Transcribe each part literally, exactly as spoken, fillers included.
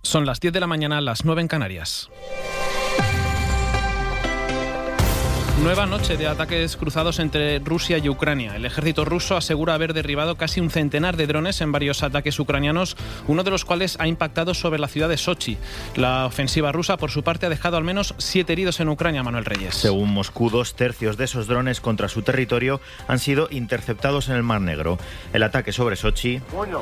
Son las diez de la mañana, las nueve en Canarias. Nueva noche de ataques cruzados entre Rusia y Ucrania. El ejército ruso asegura haber derribado casi un centenar de drones en varios ataques ucranianos, uno de los cuales ha impactado sobre la ciudad de Sochi. La ofensiva rusa, por su parte, ha dejado al menos siete heridos en Ucrania, Manuel Reyes. Según Moscú, dos tercios de esos drones contra su territorio han sido interceptados en el Mar Negro. El ataque sobre Sochi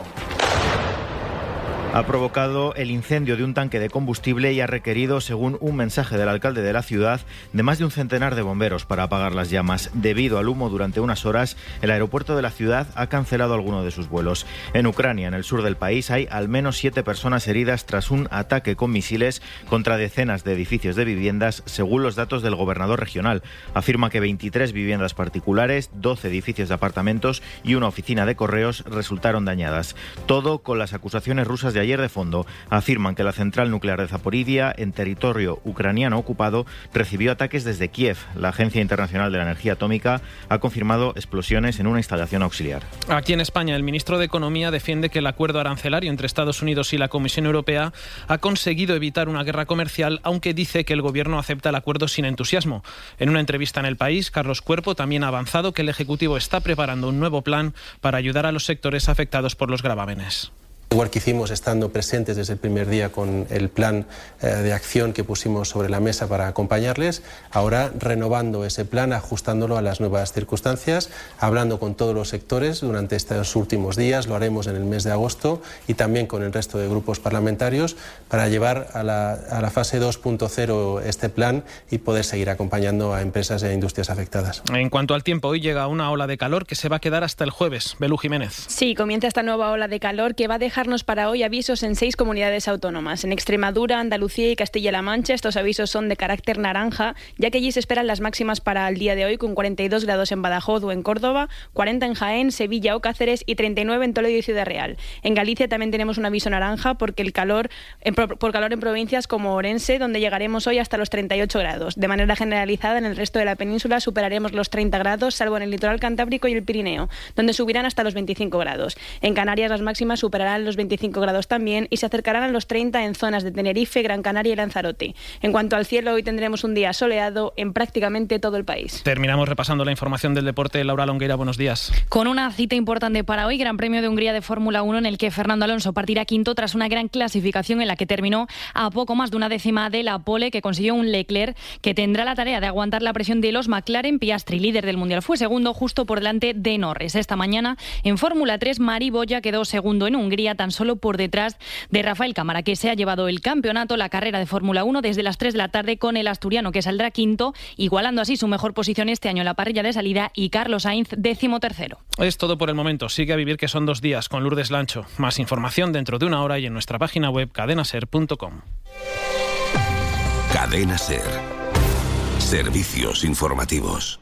ha provocado el incendio de un tanque de combustible y ha requerido, según un mensaje del alcalde de la ciudad, de más de un centenar de bomberos para apagar las llamas. Debido al humo durante unas horas, el aeropuerto de la ciudad ha cancelado alguno de sus vuelos. En Ucrania, en el sur del país, hay al menos siete personas heridas tras un ataque con misiles contra decenas de edificios de viviendas, según los datos del gobernador regional. Afirma que veintitrés viviendas particulares, doce edificios de apartamentos y una oficina de correos resultaron dañadas. Todo con las acusaciones rusas de ayer de fondo. Afirman que la central nuclear de Zaporizhia, en territorio ucraniano ocupado, recibió ataques desde Kiev. La Agencia Internacional de la Energía Atómica ha confirmado explosiones en una instalación auxiliar. Aquí en España, el ministro de Economía defiende que el acuerdo arancelario entre Estados Unidos y la Comisión Europea ha conseguido evitar una guerra comercial, aunque dice que el Gobierno acepta el acuerdo sin entusiasmo. En una entrevista en El País, Carlos Cuerpo también ha avanzado que el Ejecutivo está preparando un nuevo plan para ayudar a los sectores afectados por los gravámenes. Igual que hicimos estando presentes desde el primer día con el plan eh, de acción que pusimos sobre la mesa para acompañarles, ahora renovando ese plan, ajustándolo a las nuevas circunstancias, hablando con todos los sectores durante estos últimos días, lo haremos en el mes de agosto y también con el resto de grupos parlamentarios para llevar a la, a la fase dos punto cero este plan y poder seguir acompañando a empresas e industrias afectadas. En cuanto al tiempo, hoy llega una ola de calor que se va a quedar hasta el jueves. Belú Jiménez. Sí, comienza esta nueva ola de calor que va a dejar para hoy avisos en seis comunidades autónomas. En Extremadura, Andalucía y Castilla-La Mancha estos avisos son de carácter naranja, ya que allí se esperan las máximas para el día de hoy con cuarenta y dos grados en Badajoz o en Córdoba, cuarenta en Jaén, Sevilla o Cáceres y treinta y nueve en Toledo y Ciudad Real. En Galicia también tenemos un aviso naranja porque el calor en, por calor en provincias como Orense, donde llegaremos hoy hasta los treinta y ocho grados. De manera generalizada, en el resto de la península superaremos los treinta grados, salvo en el litoral cantábrico y el Pirineo, donde subirán hasta los veinticinco grados. En Canarias las máximas superarán los veinticinco grados también y se acercarán a los treinta en zonas de Tenerife, Gran Canaria y Lanzarote. En cuanto al cielo, hoy tendremos un día soleado en prácticamente todo el país. Terminamos repasando la información del deporte. Laura Longueira, buenos días. Con una cita importante para hoy, Gran Premio de Hungría de Fórmula uno, en el que Fernando Alonso partirá quinto tras una gran clasificación en la que terminó a poco más de una décima de la pole que consiguió un Leclerc, que tendrá la tarea de aguantar la presión de los McLaren. Piastri, líder del Mundial, fue segundo justo por delante de Norris. Esta mañana en Fórmula tres, Mari Boya quedó segundo en Hungría, tan solo por detrás de Rafael Cámara, que se ha llevado el campeonato, la carrera de Fórmula uno desde las tres de la tarde, con el asturiano que saldrá quinto, igualando así su mejor posición este año en la parrilla de salida, y Carlos Sainz décimo tercero. Es todo por el momento. Sigue a vivir, que son dos días, con Lourdes Lancho. Más información dentro de una hora y en nuestra página web cadena ser punto com. Cadena Ser. Servicios informativos.